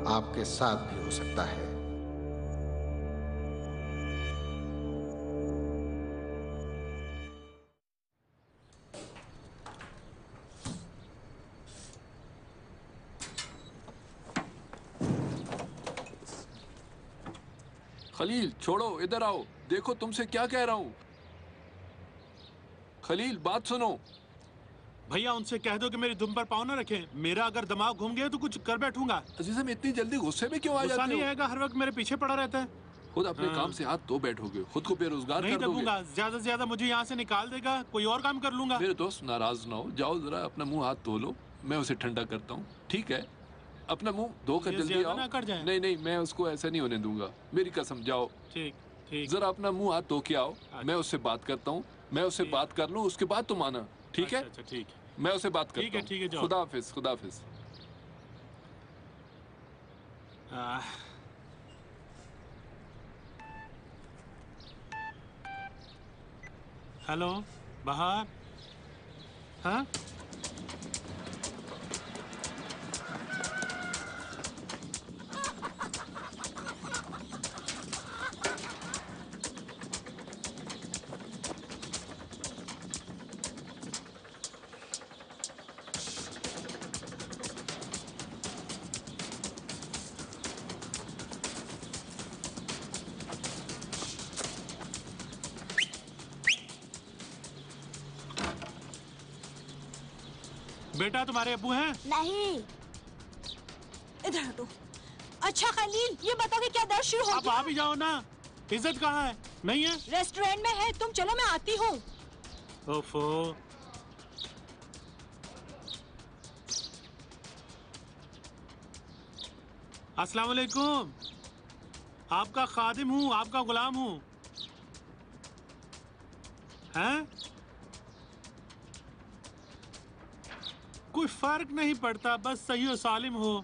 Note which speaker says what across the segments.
Speaker 1: आपके साथ भी हो सकता है।
Speaker 2: खलील छोड़ो, इधर आओ, देखो तुमसे क्या कह रहा हूँ। खलील बात सुनो।
Speaker 3: भैया उनसे कह दो कि मेरी दुम पर पाँव न रखें। मेरा अगर दिमाग घूम गया तो कुछ कर बैठूंगा।
Speaker 2: अजीजम इतनी जल्दी गुस्से में क्यों आ
Speaker 3: गुस्सा
Speaker 2: जाते
Speaker 3: नहीं
Speaker 2: हो?
Speaker 3: आएगा, हर वक्त मेरे पीछे पड़ा रहता है।
Speaker 2: खुद अपने काम
Speaker 3: हाँ।
Speaker 2: से हाथ धो बैठोगे, खुद को बेरोजगार
Speaker 3: नहीं
Speaker 2: कर दोगे।
Speaker 3: दबूंगा, ज्यादा से ज्यादा मुझे यहाँ से निकाल देगा, कोई और काम कर लूंगा।
Speaker 2: मेरे दोस्त नाराज ना हो, जाओ जरा अपना मुंह हाथ धो लो, मैं उसे ठंडा करता हूँ। ठीक है, अपना मुंह धोकर
Speaker 3: ये
Speaker 2: जल्दी
Speaker 3: ज्यादा
Speaker 2: आओ।
Speaker 3: ना कर जाए।
Speaker 2: नहीं नहीं, मैं उसको ऐसा नहीं होने दूंगा, मेरी कसम। जाओ
Speaker 3: ठीक ठीक।
Speaker 2: जरा अपना मुंह हाथ धो के आओ।
Speaker 3: अच्छा,
Speaker 2: मैं उससे बात करता हूँ, मैं उससे
Speaker 3: ठीक।
Speaker 2: बात कर लूँ, उसके बाद तुम आना। ठीक है,
Speaker 3: अच्छा अच्छा ठीक है।
Speaker 2: मैं उसे बात करता हूँ।
Speaker 3: ठीक है जाओ।
Speaker 2: खुदा हाफिज, खुदा हाफिज।
Speaker 3: आह, हेलो बाहर। हाँ बेटा तुम्हारे अब्बू हैं?
Speaker 4: नहीं, इधर हटो। अच्छा खलील, ये बताओ कि क्या दर्द शुरू हो
Speaker 3: आप
Speaker 4: गया?
Speaker 3: आ भी जाओ ना। इज्जत कहाँ है? नहीं है?
Speaker 4: रेस्टोरेंट में है, तुम चलो मैं आती हूँ।
Speaker 3: ओफो। अस्सलाम वालेकुम। आपका खादिम हूँ, आपका गुलाम हूँ। हैं? कोई फर्क नहीं पड़ता, बस सही और सालिम हो।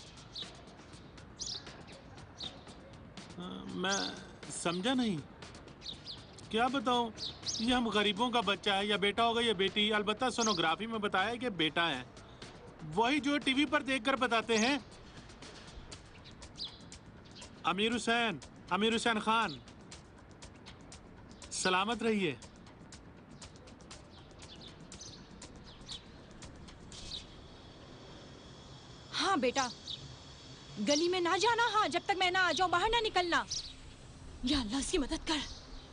Speaker 3: मैं समझा नहीं, क्या बताऊं? ये हम गरीबों का बच्चा है, या बेटा होगा या बेटी। अलबत्ता सोनोग्राफी में बताया कि बेटा है, वही जो टीवी पर देखकर बताते हैं। अमीर हुसैन खान, सलामत रहिए।
Speaker 4: हाँ बेटा, गली में ना जाना। हाँ, जब तक मैं ना आ जाऊं बाहर ना निकलना। या अल्लाह, उसकी मदद कर।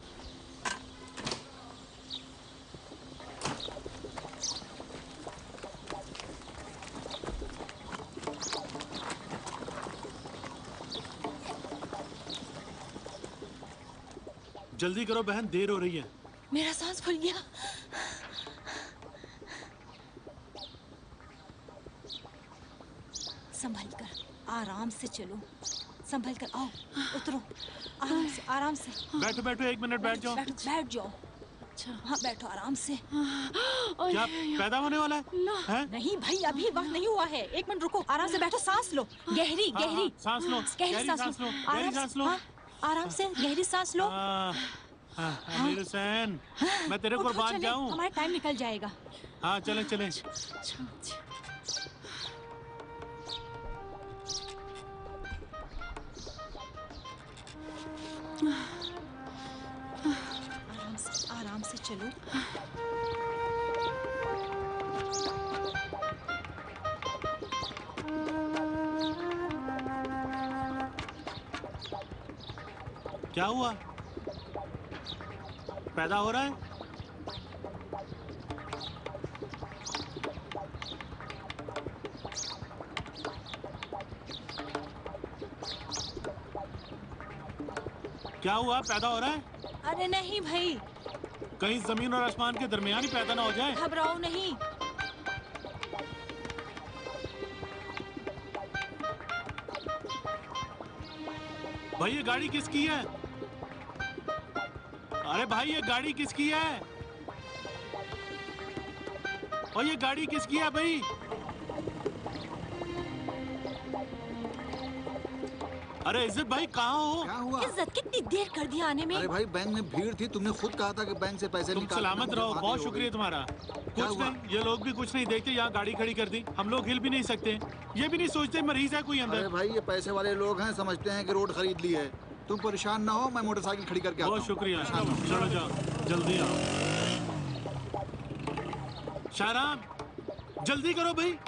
Speaker 3: जल्दी करो बहन, देर हो रही है।
Speaker 4: मेरा सांस फूल गया। संभल कर, आराम से चलो। संभल कर आओ, उतरो। आराम से, आराम से।
Speaker 3: बैठो बैठो, 1 मिनट बैठ जाओ।
Speaker 4: बैठ जाओ। हाँ बैठो आराम से।
Speaker 3: क्या पैदा होने वाला है?
Speaker 4: नहीं भाई, अभी वक्त नहीं हुआ है। 1 मिनट रुको, आराम से बैठो, सांस लो। गहरी
Speaker 3: हाँ,
Speaker 4: गहरी
Speaker 3: सांस लो,
Speaker 4: गहरी सांस लो।
Speaker 3: गहरी सांस लो।
Speaker 4: हाँ, आराम से गहरी सांस लो।
Speaker 3: अमीर हुसैन, मैं तेरे कुर्बान जाऊं?
Speaker 4: हमारा टाइम निकल जाएगा।
Speaker 3: हाँ चलें चलें।
Speaker 4: आराम से चलो।
Speaker 3: क्या हुआ? पैदा हो रहा है? क्या हुआ? पैदा हो रहा है?
Speaker 4: अरे नहीं भाई,
Speaker 3: कहीं जमीन और आसमान के दरमियान ही पैदा ना हो जाए।
Speaker 4: घबराओ नहीं।
Speaker 3: भाई ये गाड़ी किसकी है? अरे भाई ये गाड़ी किसकी है? और ये गाड़ी किसकी है भाई? अरे इज्जत भाई कहाँ हो?
Speaker 1: क्या हुआ?
Speaker 4: इज्जत कितनी देर कर दिया आने में।
Speaker 1: अरे भाई बैंक में भीड़ थी, तुमने खुद कहा था कि बैंक से पैसे
Speaker 3: तुम
Speaker 1: निकाल।
Speaker 3: सलामत रहो, बहुत शुक्रिया तुम्हारा। कुछ
Speaker 1: हुआ?
Speaker 3: नहीं, ये लोग भी कुछ नहीं देखते, यहाँ गाड़ी खड़ी कर दी। हम लोग हिल भी नहीं सकते, ये भी नहीं सोचते मरीज है कोई
Speaker 1: अरे
Speaker 3: अंदर।
Speaker 1: भाई ये पैसे वाले लोग हैं, समझते हैं कि रोड खरीद ली है। तुम परेशान ना हो, मैं मोटरसाइकिल खड़ी करके आता
Speaker 3: बहुत
Speaker 1: हूँ।
Speaker 3: शुक्रिया। चलो जाओ, जल्दी आओ। शाहराम जल्दी करो भाई।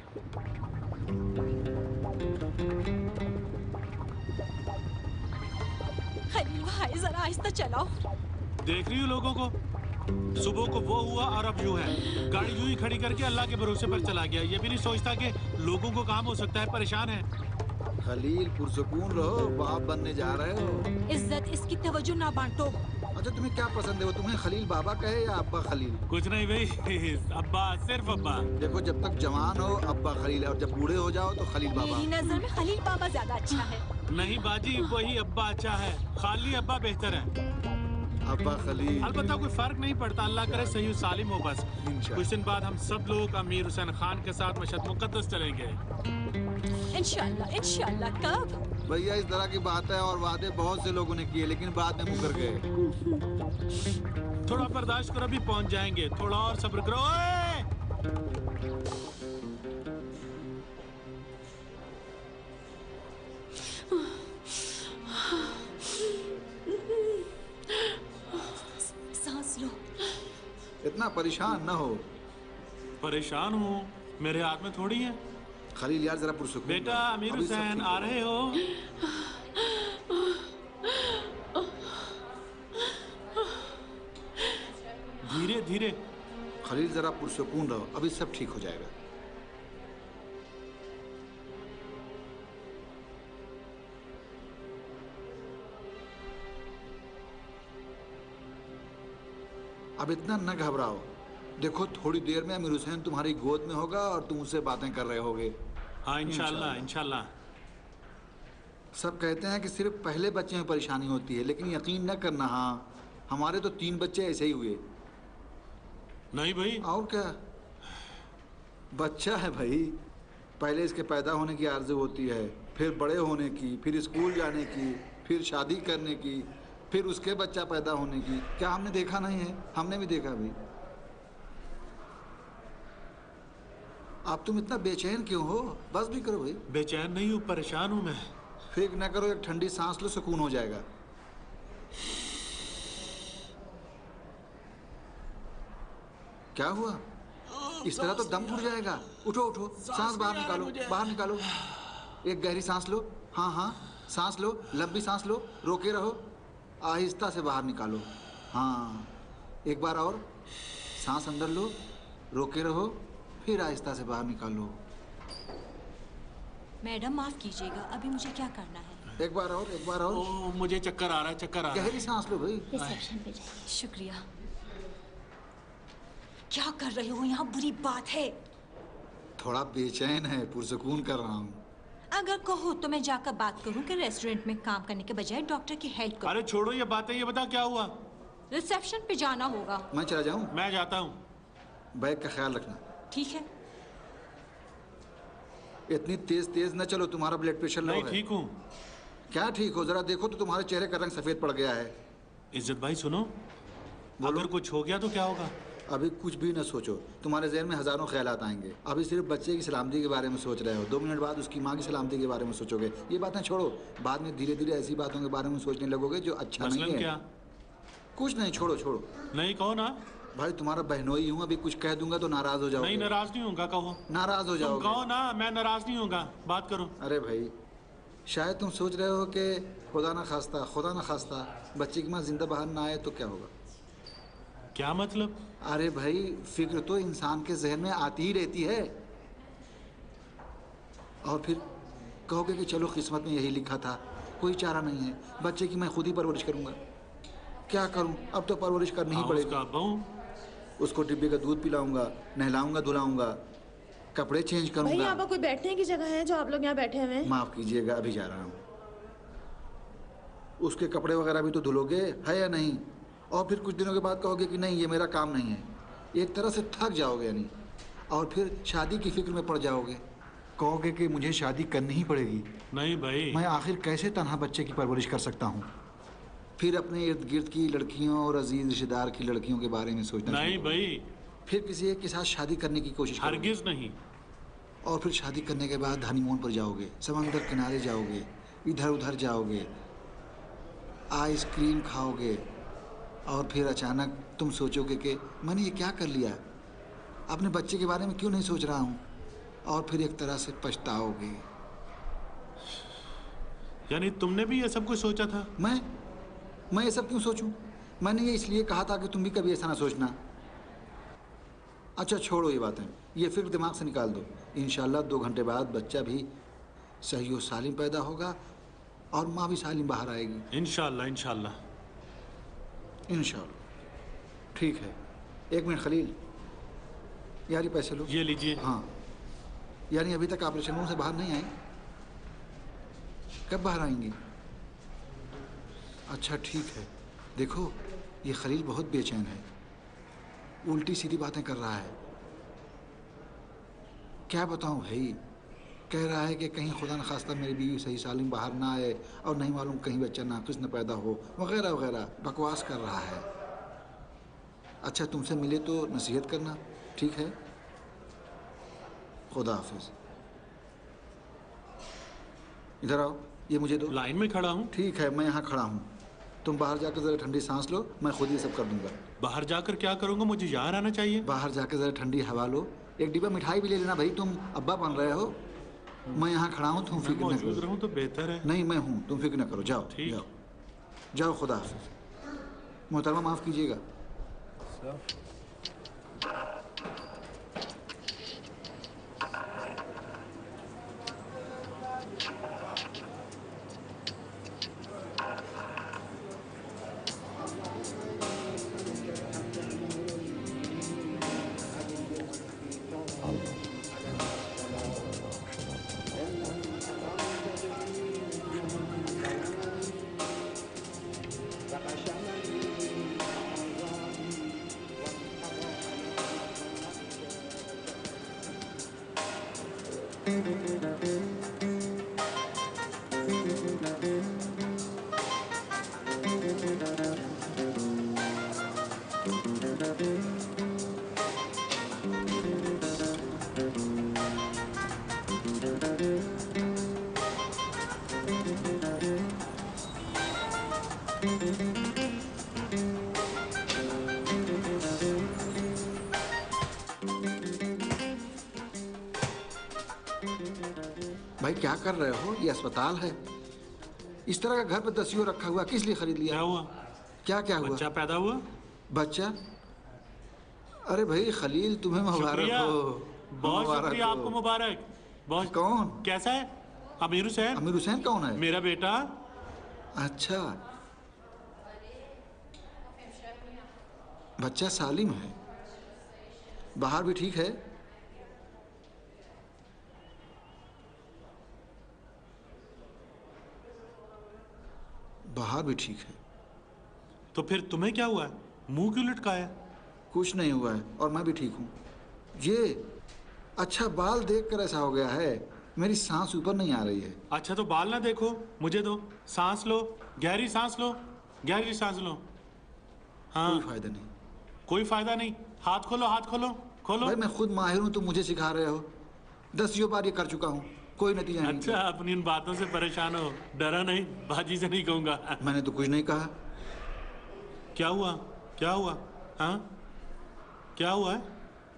Speaker 4: खलील भाई जरा आहिस्ता चलाओ।
Speaker 3: देख रही हूँ लोगों को, सुबह को वो हुआ और अब यूं है। गाड़ी यूं ही खड़ी करके अल्लाह के भरोसे पर चला गया, ये भी नहीं सोचता कि लोगों को काम हो सकता है, परेशान है।
Speaker 1: खलील पुरसुकून रहो, बाप बनने जा रहे हो।
Speaker 4: इज्जत इसकी तवज्जो ना बांटो।
Speaker 1: अच्छा तुम्हें क्या पसंद है, वो तुम्हें खलील बाबा कहे या अब्बा खलील?
Speaker 3: कुछ नहीं भाई, अब्बा, सिर्फ अब्बा।
Speaker 1: देखो जब तक जवान हो अब्बा खलील है, और जब बूढ़े हो जाओ तो खलील बाबा।
Speaker 4: मेरी नजर में खलील बाबा ज्यादा अच्छा है।
Speaker 3: नहीं बाजी, वही अब्बा अच्छा है, खाली अब्बा बेहतर है।
Speaker 1: अब्बा खलील।
Speaker 3: अलबत्ता कोई फर्क नहीं पड़ता, अल्लाह करे सही सालिम हो बस।
Speaker 1: इंशाअल्लाह।
Speaker 3: कुछ दिन बाद हम सब लोग अमीर हुसैन खान के साथ मशहद मुकद्दस चलेंगे।
Speaker 4: इंशाअल्लाह इंशाअल्लाह। कब?
Speaker 1: भैया इस तरह की बात है, और वादे बहुत से लोगों ने किए लेकिन बाद में मुकर गए।
Speaker 3: थोड़ा बर्दाश्त करो, अभी पहुंच जाएंगे। थोड़ा और सब्र करो। ओए!
Speaker 4: सांस लो।
Speaker 1: इतना परेशान न हो।
Speaker 3: परेशान हूँ, मेरे हाथ में थोड़ी है।
Speaker 1: खलील यार जरा पुरसुकून
Speaker 3: बेटा
Speaker 1: रहो।
Speaker 3: अमीर
Speaker 1: अभी सब
Speaker 3: हुसैन
Speaker 1: ठीक
Speaker 3: आ
Speaker 1: है।
Speaker 3: रहे हो? धीरे धीरे।
Speaker 1: खलील जरा पुरसुकून रहो, अभी सब ठीक हो जाएगा। अब इतना न घबराओ। देखो थोड़ी देर में अमीर हुसैन तुम्हारी गोद में होगा और तुम उससे बातें कर रहे होगे।
Speaker 3: हाँ इंशाल्लाह इंशाल्लाह।
Speaker 1: सब कहते हैं कि सिर्फ पहले बच्चे में परेशानी होती है, लेकिन यकीन न करना। हाँ हमारे तो 3 बच्चे ऐसे ही हुए।
Speaker 3: नहीं भाई,
Speaker 1: और क्या, बच्चा है भाई। पहले इसके पैदा होने की आरज़ू होती है, फिर बड़े होने की, फिर स्कूल जाने की, फिर शादी करने की, फिर उसके बच्चा पैदा होने की। क्या हमने देखा नहीं है? हमने भी देखा भाई। आप तुम इतना बेचैन क्यों हो? बस भी करो भाई।
Speaker 3: बेचैन नहीं हूँ, परेशान हूँ मैं।
Speaker 1: फिक्र न करो, एक ठंडी सांस लो, सुकून हो जाएगा। क्या हुआ? इस तरह तो दम घुट जाएगा। उठो उठो, सांस बाहर निकालो, बाहर निकालो। एक गहरी सांस लो। हाँ हाँ, सांस लो, लंबी सांस लो, रोके रहो, आहिस्ता से बाहर निकालो। हाँ एक बार और, सांस अंदर लो, रोके रहो, फिर आहिस्ता से बाहर निकालो।
Speaker 4: मैडम माफ कीजिएगा, अभी मुझे क्या करना है?
Speaker 1: एक बार और, एक बार और।
Speaker 3: ओ, मुझे चक्कर आ रहा है, चक्कर आ रहा है।
Speaker 1: गहरी सांस लो भाई।
Speaker 4: रिसेप्शन पे जाइए। शुक्रिया। क्या कर रहे हो यहाँ? बुरी बात है।
Speaker 1: थोड़ा बेचैन है, पुरसुकून कर रहा हूँ।
Speaker 4: अगर कहो तो मैं जाकर बात करूं कि रेस्टोरेंट में काम करने के बजाय डॉक्टर की हेल्प करूं।
Speaker 3: अरे छोड़ो ये बातें, ये बता क्या हुआ?
Speaker 4: रिसेप्शन पे जाना होगा।
Speaker 1: मैं चला जाऊँ?
Speaker 3: मैं जाता हूँ।
Speaker 1: बैग का ख्याल रखना।
Speaker 4: ठीक है।
Speaker 1: इतनी तेज तेज न चलो, तुम्हारा ब्लड प्रेशर लो
Speaker 3: नहीं
Speaker 1: है।
Speaker 3: ठीक हूँ।
Speaker 1: क्या ठीक हो? जरा देखो तो तुम्हारे चेहरे का रंग सफेद पड़ गया है।
Speaker 3: इज्जत भाई सुनो, अगर कुछ हो गया तो क्या होगा?
Speaker 1: अभी कुछ भी न सोचो, तुम्हारे जहन में हजारों ख्यालात आएंगे। अभी सिर्फ बच्चे की सलामती के बारे में सोच रहे हो। 2 मिनट बाद उसकी माँ की सलामती के बारे में सोचोगे। ये बातें छोड़ो, बाद में धीरे धीरे ऐसी बातों के बारे में सोचने लगोगे जो अच्छा नहीं
Speaker 3: मसलन
Speaker 1: है।
Speaker 3: क्या?
Speaker 1: कुछ नहीं, छोड़ो छोड़ो।
Speaker 3: नहीं कहो ना।
Speaker 1: भाई तुम्हारा बहनोई हूँ, अभी कुछ कह दूंगा तो नाराज हो जाओगे।
Speaker 3: नहीं नाराज नहीं होगा, कहो।
Speaker 1: नाराज हो
Speaker 3: तुम
Speaker 1: जाओगे।
Speaker 3: कहो ना, मैं नाराज नहीं होगा, बात करो।
Speaker 1: अरे भाई, शायद तुम सोच रहे हो कि खुदा ना खास्ता बच्चे की माँ जिंदा बाहर ना आए तो क्या होगा।
Speaker 3: क्या मतलब?
Speaker 1: अरे भाई, फिक्र तो इंसान के जहन में आती ही रहती है, और फिर कहोगे कि चलो किस्मत में यही लिखा था, कोई चारा नहीं है, बच्चे की मैं खुद ही परवरिश करूंगा। क्या करूं, अब तो परवरिश करनी ही पड़ेगी।
Speaker 3: उसका बहू?
Speaker 1: उसको डिब्बे का दूध पिलाऊंगा, नहलाऊंगा, धुलाऊंगा, कपड़े चेंज
Speaker 5: भाई
Speaker 1: करूंगा।
Speaker 5: यहाँ पर कोई बैठने की जगह है जो आप लोग यहाँ बैठे हुए हैं?
Speaker 1: माफ कीजिएगा, अभी जा रहा हूँ। उसके कपड़े वगैरह भी तो धुलोगे, है या नहीं? और फिर कुछ दिनों के बाद कहोगे कि नहीं ये मेरा काम नहीं है। एक तरह से थक जाओगे यानी, और फिर शादी की फिक्र में पड़ जाओगे। कहोगे कि मुझे शादी करनी ही पड़ेगी।
Speaker 3: नहीं भाई।
Speaker 1: मैं आखिर कैसे तन्हा बच्चे की परवरिश कर सकता हूँ? फिर अपने इर्द गिर्द की लड़कियों और अजीज रिश्तेदार की लड़कियों के बारे में सोचना
Speaker 3: नहीं
Speaker 1: शुरू
Speaker 3: भाई,
Speaker 1: करोगे। फिर किसी एक के साथ शादी करने की कोशिश करोगे।
Speaker 3: हरगिज नहीं।
Speaker 1: और फिर शादी करने के बाद हनीमून पर जाओगे, समंदर किनारे जाओगे, इधर उधर जाओगे, आइसक्रीम खाओगे, और फिर अचानक तुम सोचोगे कि मैंने ये क्या कर लिया, अपने बच्चे के बारे में क्यों नहीं सोच रहा हूँ, और फिर एक तरह से पछताओगे।
Speaker 3: यानी तुमने भी ये सब कुछ सोचा था?
Speaker 1: मैं ये सब क्यों सोचूं? मैंने ये इसलिए कहा था कि तुम भी कभी ऐसा ना सोचना। अच्छा छोड़ो ये बातें, ये फिक्र दिमाग से निकाल दो। इंशाल्लाह 2 घंटे बाद बच्चा भी सही और सालिम पैदा होगा और माँ भी सालिम बाहर आएगी।
Speaker 3: इंशाल्लाह इंशाल्लाह।
Speaker 1: इंशाल्लाह। ठीक है, 1 मिनट खलील, यार ये पैसे लो।
Speaker 3: ये लीजिए।
Speaker 1: हाँ, यानी अभी तक ऑपरेशन रूम से बाहर नहीं आई? कब बाहर आएंगी? अच्छा ठीक है। देखो ये खलील बहुत बेचैन है, उल्टी सीधी बातें कर रहा है। क्या बताऊं भाई, कह रहा है कि कहीं खुदा न खास्ता मेरी बीवी सही सालिम बाहर ना आए, और नहीं मालूम कहीं बच्चा नाक़िस न पैदा हो, वगैरह वगैरह बकवास कर रहा है। अच्छा तुमसे मिले तो नसीहत करना, ठीक है? खुदा हाफिज। इधर आओ, ये मुझे दो।
Speaker 3: लाइन में खड़ा हूँ।
Speaker 1: ठीक है, मैं यहाँ खड़ा हूँ, तुम बाहर जाकर ज़रा ठंडी सांस लो, मैं खुद ये सब कर दूंगा।
Speaker 3: बाहर जाकर क्या करूँगा? मुझे यहाँ रहना चाहिए।
Speaker 1: बाहर जाकर ज़रा ठंडी हवा लो, एक डिब्बा मिठाई भी ले लेना भाई, तुम अब्बा बन रहे हो। मैं यहाँ खड़ा हूँ, तुम फिक्र न
Speaker 3: मौजूद
Speaker 1: करो।
Speaker 3: रहूँ तो बेहतर है।
Speaker 1: नहीं मैं हूँ, तुम फिक्र न करो, जाओ
Speaker 3: ठीक।
Speaker 1: जाओ जाओ, खुदा हाफिज। मोहतरमा माफ़ कीजिएगा। भाई क्या कर रहे हो? ये अस्पताल है, इस तरह का घर पे दसियों रखा हुआ किस लिए खरीद लिया?
Speaker 3: क्या हुआ?
Speaker 1: क्या हुआ?
Speaker 3: बच्चा पैदा हुआ।
Speaker 1: बच्चा? अरे भाई खलील, तुम्हें मुबारक
Speaker 3: शुक्रिया,
Speaker 1: हो।
Speaker 3: बहुत
Speaker 1: मुबारक
Speaker 3: शुक्रिया
Speaker 1: हो।
Speaker 3: आपको, मुबारक। बहुत।
Speaker 1: कौन?
Speaker 3: कैसा है? अमीर हुसैन।
Speaker 1: अमीर हुसैन कौन है?
Speaker 3: मेरा बेटा।
Speaker 1: अच्छा, बच्चा सालिम है, बाहर भी ठीक है? बाहर भी ठीक है।
Speaker 3: तो फिर तुम्हें क्या हुआ है? मुंह क्यों लटकाया?
Speaker 1: कुछ नहीं हुआ है, और मैं भी ठीक हूँ। ये अच्छा, बाल देखकर ऐसा हो गया है, मेरी सांस ऊपर नहीं आ रही है।
Speaker 3: अच्छा तो बाल ना देखो, मुझे दो। सांस लो, गहरी सांस लो, गहरी सांस लो। हाँ।
Speaker 1: कोई फायदा नहीं।
Speaker 3: कोई फायदा नहीं। हाथ खोलो, हाथ खोलो, खोलो।
Speaker 1: भाई मैं खुद माहिर हूँ, तुम मुझे सिखा रहे हो। 10 बार ये कर चुका हूँ, कोई नतीजा नहीं।
Speaker 3: अच्छा, अपनी इन बातों से परेशान हो? डरा नहीं, बाजी से नहीं कहूंगा।
Speaker 1: मैंने तो कुछ नहीं कहा।
Speaker 3: क्या हुआ? क्या हुआ? हाँ, क्या हुआ है?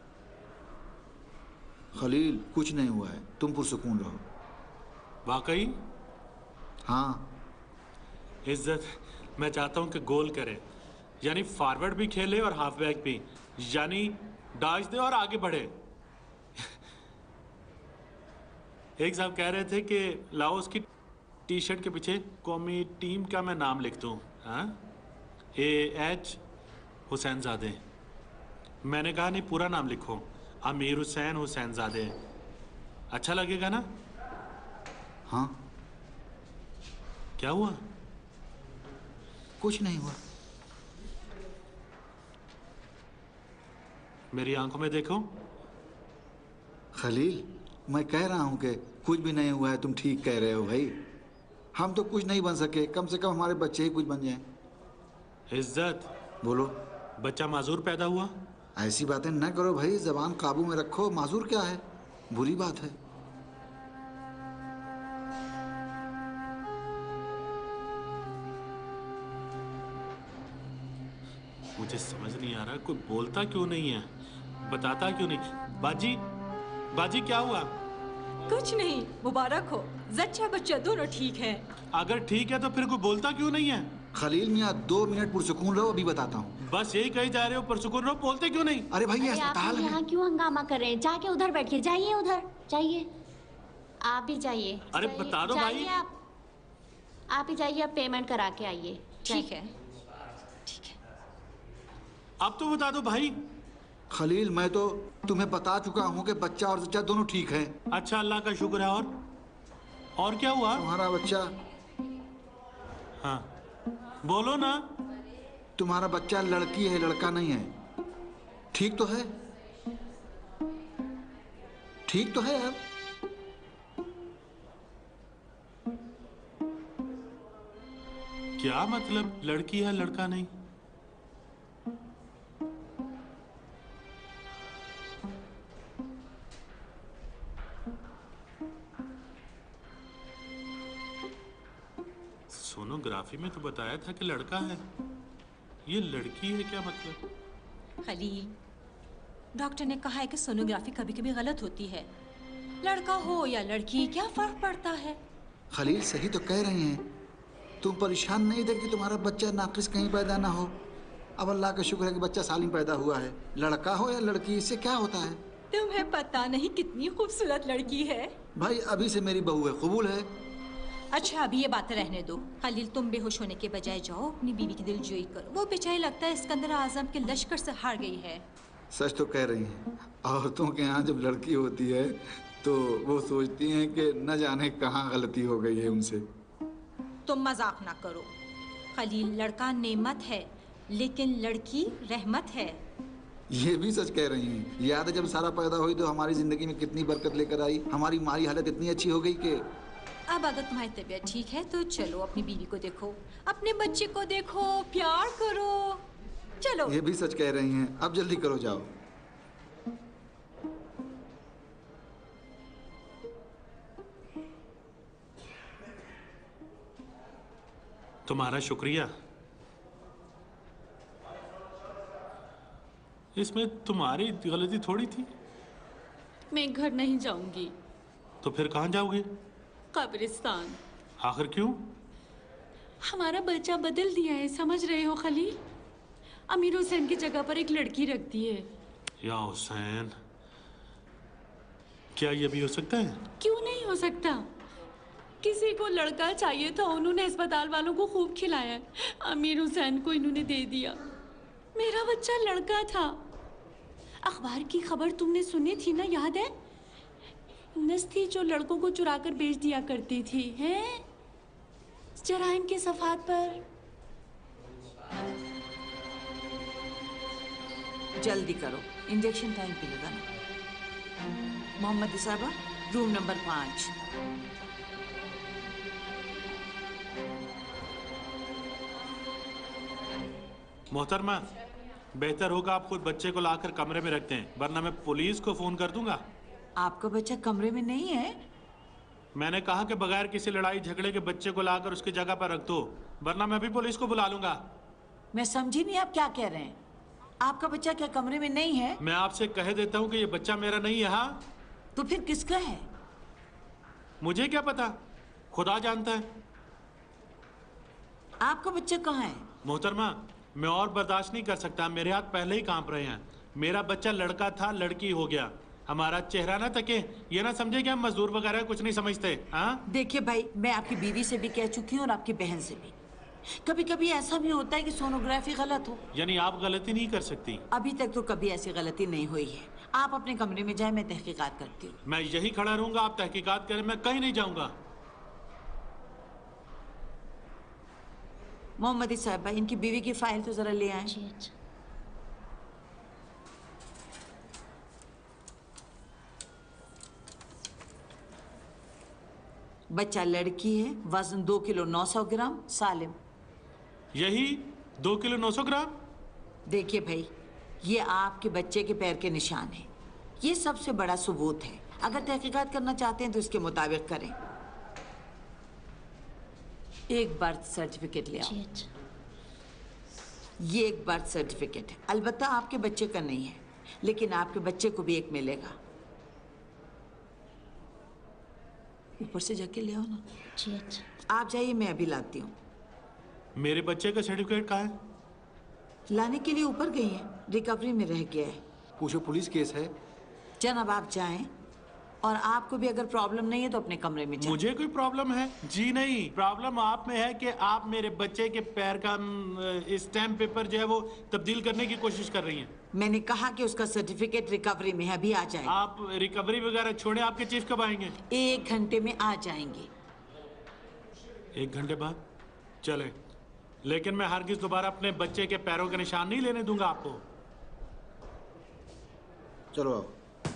Speaker 1: खलील कुछ नहीं हुआ है, तुम पुरसुकून रहो।
Speaker 3: वाकई?
Speaker 1: हाँ।
Speaker 3: इज्जत, मैं चाहता हूँ कि गोल करे, यानी फॉरवर्ड भी खेले और हाफ बैक भी, यानी डॉज दे और आगे बढ़े। एक साहब कह रहे थे कि लाओ उसकी टी शर्ट के पीछे कौमी टीम का मैं नाम लिख दूँ। हाँ, AH हुसैनजादे। मैंने कहा नहीं, पूरा नाम लिखो, अमीर हुसैन हुसैनजादे। अच्छा लगेगा ना?
Speaker 1: हाँ।
Speaker 3: क्या हुआ?
Speaker 1: कुछ नहीं हुआ।
Speaker 3: मेरी आंखों में देखो।
Speaker 1: खलील मैं कह रहा हूँ कि कुछ भी नहीं हुआ है, तुम ठीक कह रहे हो भाई। हम तो कुछ नहीं बन सके, कम से कम हमारे बच्चे ही कुछ बन जाएं।
Speaker 3: इज्जत,
Speaker 1: बोलो।
Speaker 3: बच्चा माजूर पैदा हुआ?
Speaker 1: ऐसी बातें न करो भाई, जबान काबू में रखो। माजूर क्या है, बुरी बात है।
Speaker 3: मुझे समझ नहीं आ रहा कोई बोलता क्यों नहीं है, बताता क्यों नहीं। बाजी, बाजी क्या हुआ?
Speaker 4: कुछ नहीं, मुबारक हो, जच्चा बच्चा दोनों ठीक है।
Speaker 3: अगर ठीक है तो फिर कोई बोलता क्यों नहीं है?
Speaker 1: खलील मियाँ 2 मिनट पुरसुकून रहो, अभी बताता हूँ।
Speaker 3: बस यही कही जा रहे हो, पुरसुकून रहो, बोलते क्यों नहीं?
Speaker 1: अरे भाई ये
Speaker 6: अरे आप
Speaker 1: अस्पताल है।
Speaker 6: यहाँ क्यों हंगामा कर रहे हैं? जाके उधर बैठिए, जाइए उधर, जाइए। आप भी जाइए।
Speaker 3: अरे
Speaker 6: जाइए,
Speaker 3: बता दो भाई।
Speaker 6: जाइए आप ही जाइए, आप पेमेंट करा के आइए।
Speaker 4: ठीक है।
Speaker 3: अब तो बता दो भाई।
Speaker 1: खलील मैं तो तुम्हें बता चुका हूँ कि बच्चा और जच्चा दोनों ठीक है।
Speaker 3: अच्छा, अल्लाह का शुक्र है। और क्या हुआ?
Speaker 1: तुम्हारा बच्चा,
Speaker 3: हाँ बोलो ना।
Speaker 1: तुम्हारा बच्चा लड़की है, लड़का नहीं है। ठीक तो है? ठीक तो है यार?
Speaker 3: क्या मतलब लड़की है लड़का नहीं? सोनोग्राफी में तो बताया था कि लड़का है, ये लड़की है, क्या मतलब?
Speaker 4: खलील, डॉक्टर ने कहा है कि सोनोग्राफी कभी कभी गलत होती है। लड़का हो या लड़की, क्या फर्क पड़ता है?
Speaker 1: खलील सही तो कह रही हैं। तुम परेशान नहीं थे कि तुम्हारा बच्चा नाकिस कहीं पैदा ना हो। अब अल्लाह का शुक्र है कि बच्चा सालिम पैदा हुआ है। लड़का हो या लड़की, इससे क्या होता है?
Speaker 4: तुम्हें पता नहीं कितनी खूबसूरत लड़की है।
Speaker 1: भाई अभी से मेरी बहू है, कबूल है?
Speaker 4: अच्छा अभी ये बातें रहने दो। खलील, तुम बेहोश होने के बजाय जाओ अपनी बीवी की दिलजोई करो। वो बेचारी लगता है सिकंदर आजम के लश्कर से हार गई है।
Speaker 1: सच तो कह रही हैं। औरतों के यहाँ जब लड़की होती है तो वो सोचती हैं कि न जाने कहाँ गलती हो गई है उनसे।
Speaker 4: तुम मजाक ना करो खलील, लड़का नेमत है लेकिन लड़की रहमत है।
Speaker 1: ये भी सच कह रही हैं। याद है जब सारा पैदा हुई तो हमारी जिंदगी में कितनी बरकत लेकर आई। हमारी माली हालत इतनी अच्छी हो गई कि
Speaker 4: अब अगर तुम्हारी तबीयत ठीक है तो चलो अपनी बीवी को देखो, अपने बच्चे को देखो, प्यार करो। चलो।
Speaker 1: ये भी सच कह रही हैं। अब जल्दी करो, जाओ।
Speaker 3: तुम्हारा शुक्रिया। इसमें तुम्हारी गलती थोड़ी थी।
Speaker 7: मैं घर नहीं जाऊंगी।
Speaker 3: तो फिर कहाँ जाओगे?
Speaker 7: कब्रिस्तान।
Speaker 3: आखिर क्यों?
Speaker 7: हमारा बच्चा बदल दिया है, समझ रहे हो खलील? अमीर हुसैन की जगह पर एक लड़की रख दी है।
Speaker 3: या हुसैन, क्या ये भी हो सकता है?
Speaker 7: क्यों नहीं हो सकता? किसी को लड़का चाहिए था, उन्होंने अस्पताल वालों को खूब खिलाया, अमीर हुसैन को इन्होंने दे दिया। मेरा बच्चा लड़का था। अखबार की खबर तुमने सुनी थी ना, याद है? नस्ती जो लड़कों को चुरा कर बेच दिया करती थी, हैं? जराइम के सफात पर।
Speaker 8: जल्दी करो, इंजेक्शन टाइम पे लगाना। मोहम्मद साहबा, रूम नंबर 5।
Speaker 3: मोहतरमा, बेहतर होगा आप खुद बच्चे को लाकर कमरे में रखते हैं, वरना मैं पुलिस को फोन कर दूंगा।
Speaker 8: आपका बच्चा कमरे में नहीं है?
Speaker 3: मैंने कहा कि बगैर किसी लड़ाई झगड़े के बच्चे को लाकर उसकी जगह पर रख दो, वरना मैं भी पुलिस को बुला लूंगा।
Speaker 8: मैं समझी नहीं आप क्या कह रहे हैं। आपका बच्चा क्या कमरे में नहीं है?
Speaker 3: मैं आपसे कह देता हूँ कि ये बच्चा मेरा नहीं है। हाँ,
Speaker 8: तो फिर किसका है?
Speaker 3: मुझे क्या पता, खुदा जानता है।
Speaker 8: आपका बच्चा कहाँ है?
Speaker 3: मोहतरमा, मैं और बर्दाश्त नहीं कर सकता, मेरे हाथ पहले ही कांप रहे हैं। मेरा बच्चा लड़का था, लड़की हो गया। हमारा चेहरा ना तके, ये ना समझे कि हम मजदूर वगैरह कुछ नहीं समझते। हाँ,
Speaker 8: देखिए भाई, मैं आपकी बीवी से भी कह चुकी हूँ और आपकी बहन से भी। कभी कभी ऐसा भी होता है कि सोनोग्राफी गलत हो।
Speaker 3: यानी आप गलती नहीं कर सकती?
Speaker 8: अभी तक तो कभी ऐसी गलती नहीं हुई है। आप अपने कमरे में जाए, मैं तहकीकात करती हूँ।
Speaker 3: मैं यही खड़ा रहूंगा, आप तहकीकात करें, मैं कहीं नहीं जाऊंगा।
Speaker 8: मोहम्मद साहब भाई, इनकी बीवी की फाइल तो जरा ले आए।
Speaker 6: जी अच्छा।
Speaker 8: बच्चा लड़की है, वजन 2 किलो 900 ग्राम, सालिम।
Speaker 3: यही 2 किलो 900 ग्राम।
Speaker 8: देखिए भाई, ये आपके बच्चे के पैर के निशान हैं। ये सबसे बड़ा सबूत है। अगर तहकीकात करना चाहते हैं तो इसके मुताबिक करें। एक बर्थ सर्टिफिकेट ले आओ।
Speaker 6: जी अच्छा।
Speaker 8: ये एक बर्थ सर्टिफिकेट है। अलबत्ता आपके बच्चे का नहीं है, लेकिन आपके बच्चे को भी एक मिलेगा। ऊपर से जाके ले आओ ना।
Speaker 6: जी अच्छा।
Speaker 8: आप जाइए, मैं अभी लाती हूँ।
Speaker 3: मेरे बच्चे का सर्टिफिकेट कहाँ है?
Speaker 8: लाने के लिए ऊपर गई है, रिकवरी में रह गया है।
Speaker 1: पूछो, पुलिस केस है।
Speaker 8: जनाब आप जाएं, और आपको भी अगर प्रॉब्लम नहीं है तो अपने कमरे में जाएं।
Speaker 3: मुझे कोई प्रॉब्लम है? जी नहीं, प्रॉब्लम आप में है कि आप मेरे बच्चे के पैर का स्टैम्प पेपर जो है वो तब्दील करने की कोशिश कर रही हैं।
Speaker 8: मैंने कहा कि उसका सर्टिफिकेट रिकवरी में है, अभी आ जाएगा।
Speaker 3: आप रिकवरी वगैरह छोड़े, आपके चीफ कब आएंगे?
Speaker 8: 1 घंटे में आ जाएंगे।
Speaker 3: 1 घंटे बाद? चले, लेकिन मैं हरगिज दोबारा अपने बच्चे के पैरों के निशान नहीं लेने दूंगा आपको।
Speaker 1: चलो आओ।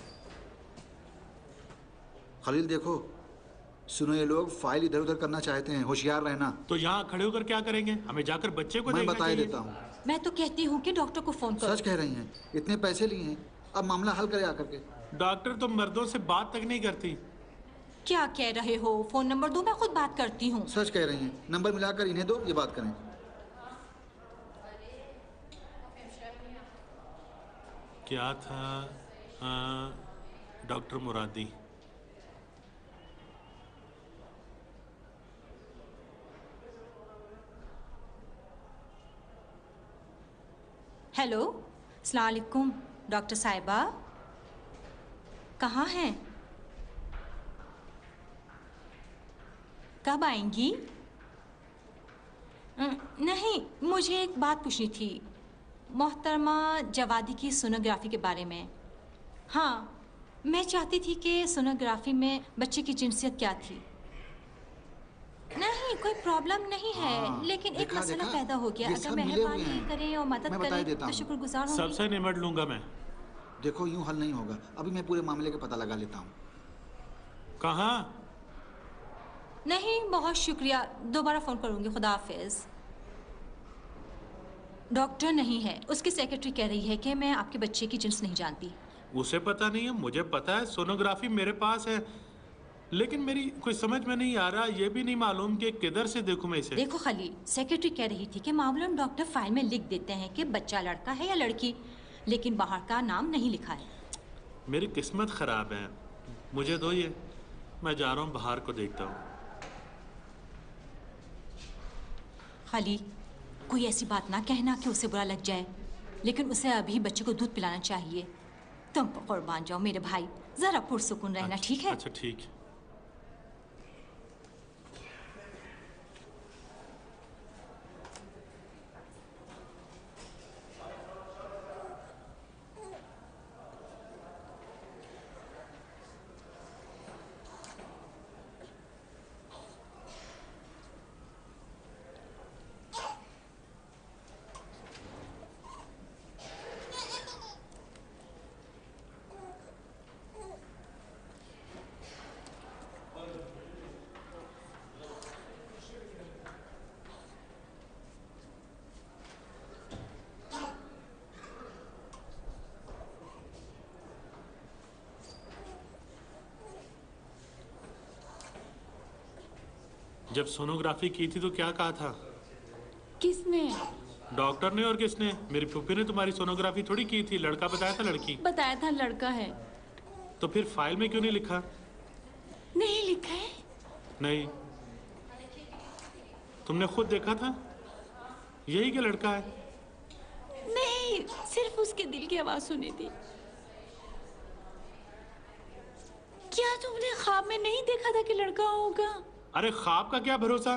Speaker 1: खलील देखो, सुनो, ये लोग फाइल इधर उधर करना चाहते हैं, होशियार रहना।
Speaker 3: तो यहाँ खड़े होकर क्या करेंगे? हमें जाकर बच्चे को
Speaker 1: मैं
Speaker 3: देखना
Speaker 1: बता ही
Speaker 3: चाहिए।
Speaker 1: देता हूँ।
Speaker 4: मैं तो कहती हूँ कि डॉक्टर को फोन करो।
Speaker 1: सच कह रही हैं, इतने पैसे लिए हैं, अब मामला हल करे आकर के।
Speaker 3: डॉक्टर तो मर्दों से बात तक नहीं करती।
Speaker 4: क्या कह रहे हो? फोन नंबर दो, मैं खुद बात करती हूँ।
Speaker 1: सच कह रही हैं, नंबर मिलाकर इन्हें दो, ये बात करें।
Speaker 3: क्या था? डॉक्टर मुरादी।
Speaker 4: हेलो, अस्सलाम वालेकुम। डॉक्टर साहिबा कहाँ हैं? कब आएंगी? नहीं, मुझे एक बात पूछनी थी मोहतरमा जवादी की सोनोग्राफी के बारे में। हाँ, मैं चाहती थी कि सोनोग्राफी में बच्चे की जिनसियत क्या थी। नहीं, कोई प्रॉब्लम नहीं है, लेकिन एक
Speaker 1: देखा,
Speaker 4: मसला
Speaker 1: देखा,
Speaker 4: पैदा हो गया।
Speaker 1: ये
Speaker 4: अगर
Speaker 1: सब मिले हुए
Speaker 4: मेहरबानी
Speaker 1: हैं।
Speaker 4: करें और मदद
Speaker 1: मैं बता ही
Speaker 4: करें
Speaker 1: देता
Speaker 4: तो
Speaker 1: हूँ।
Speaker 4: शुक्रगुजार होंगी।
Speaker 3: सबसे निमट लूंगा मैं।
Speaker 1: देखो, यूं हल नहीं होगा। अभी मैं पूरे मामले का पता लगा लेता हूँ।
Speaker 3: कहाँ?
Speaker 4: नहीं, बहुत शुक्रिया, दोबारा फोन करूंगी। खुदा हाफिज। डॉक्टर नहीं है, उसकी सेक्रेटरी कह रही है कि मैं आपके बच्चे की जिन्स नहीं जानती।
Speaker 3: उसे पता नहीं है, मुझे पता है। सोनोग्राफी मेरे पास है, लेकिन मेरी कोई समझ में नहीं आ रहा, ये भी नहीं मालूम कि किधर से देखूं मैं इसे।
Speaker 4: देखो खलील, सेक्रेटरी कह रही थी कि मामूलन डॉक्टर फाइल में लिख देते हैं कि बच्चा लड़का है या लड़की, लेकिन बाहर का नाम नहीं लिखा है।
Speaker 3: मेरी किस्मत खराब है। मुझे दो ये, मैं जा रहा हूँ बाहर को देखता हूँ।
Speaker 4: खलील, कोई ऐसी बात ना कहना कि उसे बुरा लग जाए, लेकिन उसे अभी बच्चे को दूध पिलाना चाहिए। तुम पर कुर्बान जाओ मेरे भाई, जरा पुरसुकून रहना, ठीक है?
Speaker 3: अच्छा ठीक है। जब सोनोग्राफी की थी तो क्या कहा था?
Speaker 7: किसने?
Speaker 3: डॉक्टर ने। और किसने? मेरी फूफी ने तुम्हारी सोनोग्राफी थोड़ी की थी। लड़का बताया था लड़की।
Speaker 7: बताया था लड़का है।
Speaker 3: तो फिर फाइल में क्यों नहीं लिखा?
Speaker 7: नहीं लिखा है।
Speaker 3: नहीं, तुमने खुद देखा था यही के लड़का है?
Speaker 7: नहीं, सिर्फ उसके दिल की आवाज सुनी थी। क्या तुमने ख्वाब में नहीं देखा था कि लड़का होगा?
Speaker 3: अरे ख्वाब का क्या भरोसा?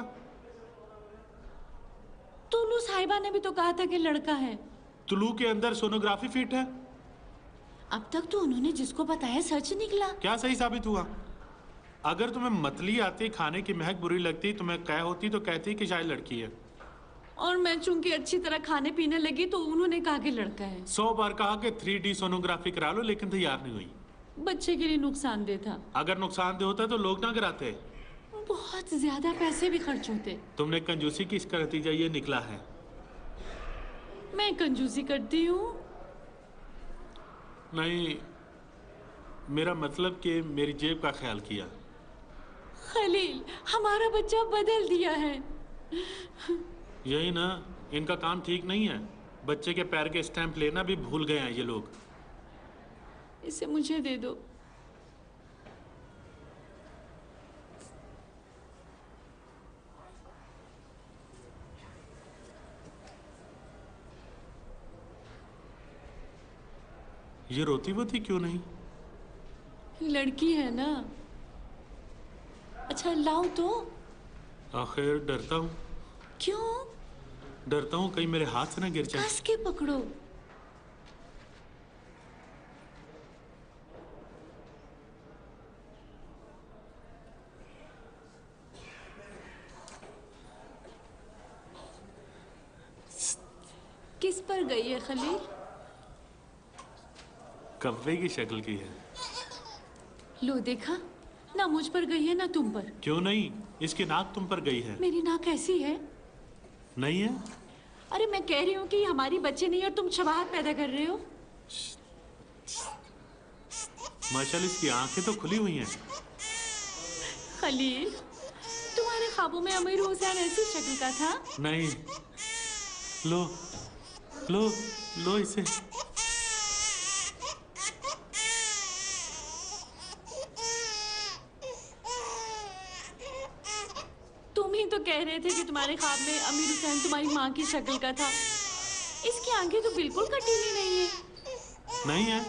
Speaker 7: तुलू साहिबा ने भी तो कहा था कि लड़का है।
Speaker 3: तुलू के अंदर सोनोग्राफी फिट है।
Speaker 7: अब तक तो उन्होंने जिसको बताया सच निकला।
Speaker 3: क्या सही साबित हुआ? अगर तुम्हें मतली आती, खाने की महक बुरी लगती, तुम्हें कह होती तो कहती कि शायद लड़की है।
Speaker 7: और मैं चूंकि अच्छी तरह खाने पीने लगी तो उन्होंने कहा कि लड़का है।
Speaker 3: 100 बार कहा कि 3D सोनोग्राफी करा लो, लेकिन तैयार नहीं हुई।
Speaker 7: बच्चे के लिए नुकसानदेह था।
Speaker 3: अगर नुकसानदेह होता तो लोग ना कराते।
Speaker 7: बहुत ज्यादा पैसे भी खर्च होते।
Speaker 3: तुमने कंजूसी की इसका नतीजा ये निकला है।
Speaker 7: मैं कंजूसी करती हूँ?
Speaker 3: नहीं, मेरा मतलब कि मेरी जेब का ख्याल किया।
Speaker 7: खलील, हमारा बच्चा बदल दिया है।
Speaker 3: यही ना, इनका काम ठीक नहीं है। बच्चे के पैर के स्टैंप लेना भी भूल गए हैं ये लोग।
Speaker 7: इसे मुझे दे दो।
Speaker 3: ये रोती वोती क्यों नहीं?
Speaker 7: लड़की है ना। अच्छा लाओ तो।
Speaker 3: आखिर डरता हूँ।
Speaker 7: क्यों?
Speaker 3: डरता हूँ कहीं मेरे हाथ से ना गिर जाए।
Speaker 7: कस के पकड़ो। किस पर गई है खलील?
Speaker 3: कव्वे की शक्ल की है।
Speaker 7: लो देखा, ना मुझ पर गई है ना तुम पर।
Speaker 3: क्यों नहीं, इसकी नाक तुम पर गई है।
Speaker 7: मेरी नाक कैसी है?
Speaker 3: नहीं है?
Speaker 7: अरे मैं कह रही हूँ कि हमारी बच्चे नहीं और तुम शबाहत पैदा कर रहे हो।
Speaker 3: माशाल्लाह इसकी आंखें तो खुली हुई हैं।
Speaker 7: खलील, तुम्हारे ख्वाबों में अमीर हुसैन ऐसी शक्ल का था?
Speaker 3: नहीं। लो लो लो इसे।
Speaker 7: तुम ही तो कह रहे थे कि तुम्हारे ख्वाब में अमीर हुसैन तुम्हारी माँ की शक्ल का था। इसकी आंखें तो बिल्कुल कटीली नहीं है।
Speaker 3: नहीं है?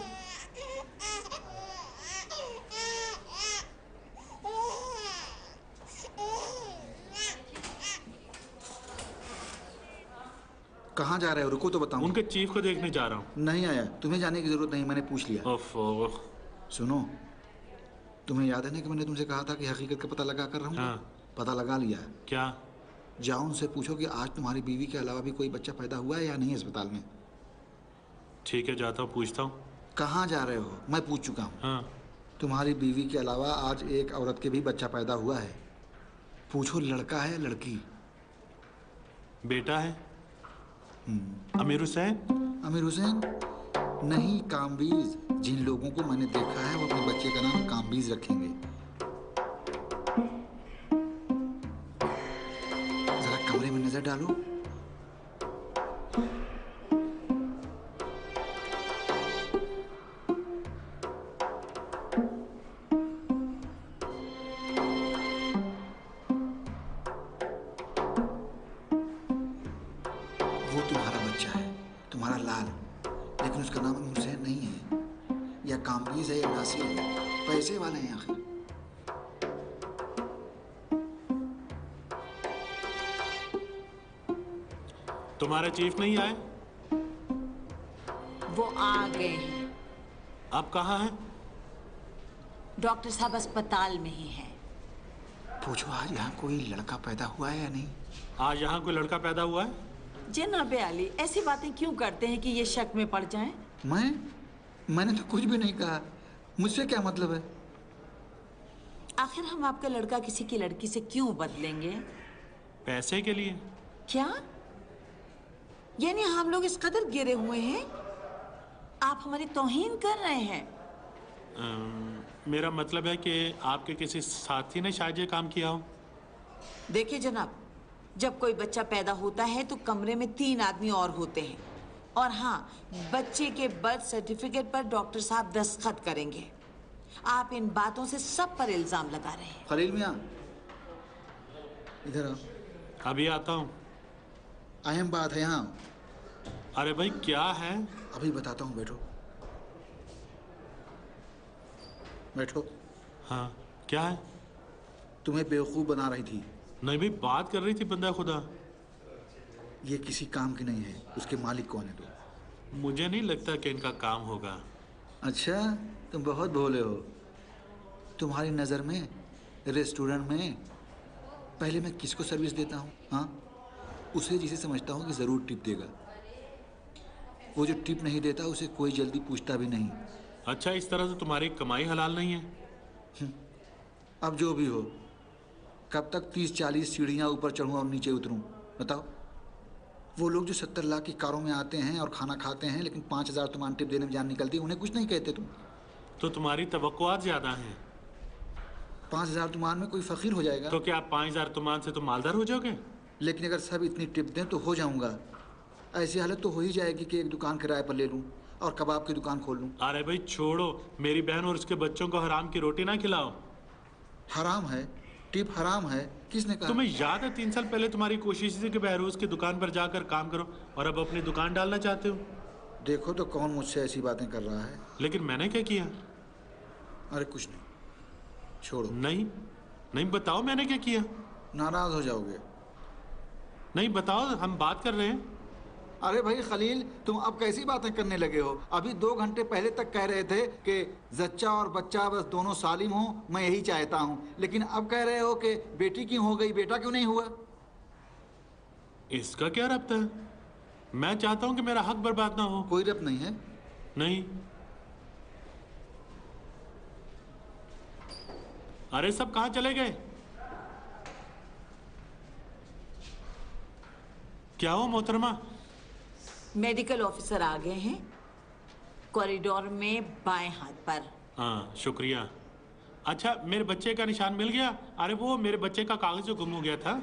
Speaker 1: कहाँ जा रहे हो? रुको तो बताऊं।
Speaker 3: उनके चीफ को देखने जा रहा हूँ।
Speaker 1: नहीं आया, तुम्हें जाने की जरूरत नहीं, मैंने पूछ लिया।
Speaker 3: ओफो।
Speaker 1: सुनो, तुम्हें याद है ना कि मैंने तुमसे कहा था कि हकीकत का पता लगा कर रहूंगा?
Speaker 3: हाँ।
Speaker 1: पता लगा लिया है।
Speaker 3: क्या?
Speaker 1: जाओ उनसे पूछो कि आज तुम्हारी बीवी के अलावा भी कोई बच्चा पैदा हुआ है या नहीं अस्पताल में।
Speaker 3: ठीक है, जाता हूँ, पूछता हूँ।
Speaker 1: कहाँ जा रहे हो? मैं पूछ चुका हूँ।
Speaker 3: हाँ।
Speaker 1: तुम्हारी बीवी के अलावा आज एक औरत के भी बच्चा पैदा हुआ है। पूछो लड़का है या लड़की?
Speaker 3: बेटा है। अमीर हुसैन?
Speaker 1: अमीर हुसैन नहीं, कामबीज। जिन लोगों को मैंने देखा है वो अपने बच्चे का नाम कामबीज रखेंगे। जरा कमरे में नजर डालो। वो तुम्हारा बच्चा है, तुम्हारा लाल, लेकिन उसका नाम अमीर हुसैन नहीं है। या कामबीज है या नासिर है, पैसे वाले हैं आखिर।
Speaker 3: तुम्हारे चीफ नहीं आए?
Speaker 8: वो आ गए हैं।
Speaker 3: आप कहाँ हैं?
Speaker 8: डॉक्टर साहब अस्पताल में ही हैं।
Speaker 1: पूछो आज यहाँ कोई लड़का पैदा हुआ है या नहीं।
Speaker 3: आज यहाँ कोई लड़का पैदा हुआ है?
Speaker 8: जनाब अली, ऐसी बातें क्यों करते हैं कि ये शक में पड़ जाएं?
Speaker 1: मैंने तो कुछ भी नहीं कहा। मुझसे क्या मतलब है?
Speaker 8: आखिर हम आपका लड़का किसी की लड़की से क्यों बदलेंगे?
Speaker 3: पैसे के लिए।
Speaker 8: क्या? यानी हम लोग इस कदर गिरे हुए हैं, आप हमारी तौहीन कर रहे हैं?
Speaker 3: मेरा मतलब है कि आपके किसी साथी ने शायद ये काम किया हो।
Speaker 8: देखिए जनाब, जब कोई बच्चा पैदा होता है तो कमरे में 3 आदमी और होते हैं। और हाँ, बच्चे के बर्थ सर्टिफिकेट पर डॉक्टर साहब दस्तखत करेंगे। आप इन बातों से सब पर इल्जाम लगा रहे हैं।
Speaker 1: खलील मियाँ, इधर आओ।
Speaker 3: अभी आता हूँ।
Speaker 1: अहम बात है यहाँ।
Speaker 3: अरे भाई क्या है?
Speaker 1: अभी बताता हूँ, बैठो बैठो।
Speaker 3: हाँ, क्या है?
Speaker 1: तुम्हें बेवकूफ़ बना रही थी।
Speaker 3: नहीं भाई, बात कर रही थी बंदा खुदा।
Speaker 1: ये किसी काम की नहीं है। उसके मालिक कौन है? तो
Speaker 3: मुझे नहीं लगता कि इनका काम होगा।
Speaker 1: अच्छा, तुम बहुत भोले हो। तुम्हारी नज़र में रेस्टोरेंट में पहले मैं किसको सर्विस देता हूँ? हाँ, उसे जिसे समझता हूँ कि ज़रूर टिप देगा। वो जो टिप नहीं देता उसे कोई जल्दी पूछता भी नहीं।
Speaker 3: अच्छा, इस तरह से तुम्हारी कमाई हलाल नहीं है?
Speaker 1: अब जो भी हो, कब तक 30-40 सीढ़ियाँ ऊपर चढ़ूँ और नीचे उतरूँ? बताओ। वो लोग जो 70 लाख की कारों में आते हैं और खाना खाते हैं, लेकिन 5,000 तुम्हारी टिप देने में जान निकलती है, उन्हें कुछ नहीं कहते तुम।
Speaker 3: तो तुम्हारी तवक्कुआत ज्यादा हैं।
Speaker 1: 5,000 तुमान में कोई फकीर हो जाएगा?
Speaker 3: तो क्या 5,000 तुमान से तुम मालदार हो जाओगे?
Speaker 1: लेकिन अगर सब इतनी टिप दें तो हो जाऊंगा। ऐसी हालत तो हो ही जाएगी कि एक दुकान किराए पर ले लूं और कबाब की दुकान खोल लूं।
Speaker 3: अरे भाई छोड़ो, मेरी बहन और उसके बच्चों को हराम की रोटी ना खिलाओ।
Speaker 1: हराम है? टिप हराम है? किसने कहा?
Speaker 3: तुम्हें याद है 3 साल पहले तुम्हारी कोशिश थी कि बहरोज की दुकान पर जाकर काम करो, और अब अपनी दुकान डालना चाहते हो?
Speaker 1: देखो तो कौन मुझसे ऐसी बातें कर रहा है।
Speaker 3: लेकिन मैंने क्या किया?
Speaker 1: अरे कुछ नहीं, छोड़ो।
Speaker 3: नहीं बताओ मैंने क्या किया।
Speaker 1: नाराज हो जाओगे।
Speaker 3: नहीं बताओ, हम बात कर रहे हैं।
Speaker 1: अरे भाई खलील, तुम अब कैसी बातें करने लगे हो? अभी 2 घंटे पहले तक कह रहे थे कि जच्चा और बच्चा बस दोनों सालिम हो, मैं यही चाहता हूँ, लेकिन अब कह रहे हो कि बेटी क्यों हो गई, बेटा क्यों नहीं हुआ?
Speaker 3: इसका क्या रब्ता है? मैं चाहता हूँ कि मेरा हक बर्बाद ना हो।
Speaker 1: कोई रब्त नहीं है।
Speaker 3: नहीं। अरे सब कहाँ चले गए? क्या हो मोहतरमा?
Speaker 8: मेडिकल ऑफिसर आ गए हैं, कॉरिडोर में बाएं हाथ पर।
Speaker 3: हाँ शुक्रिया। अच्छा, मेरे बच्चे का निशान मिल गया? अरे वो मेरे बच्चे का कागज जो गुम हो गया था।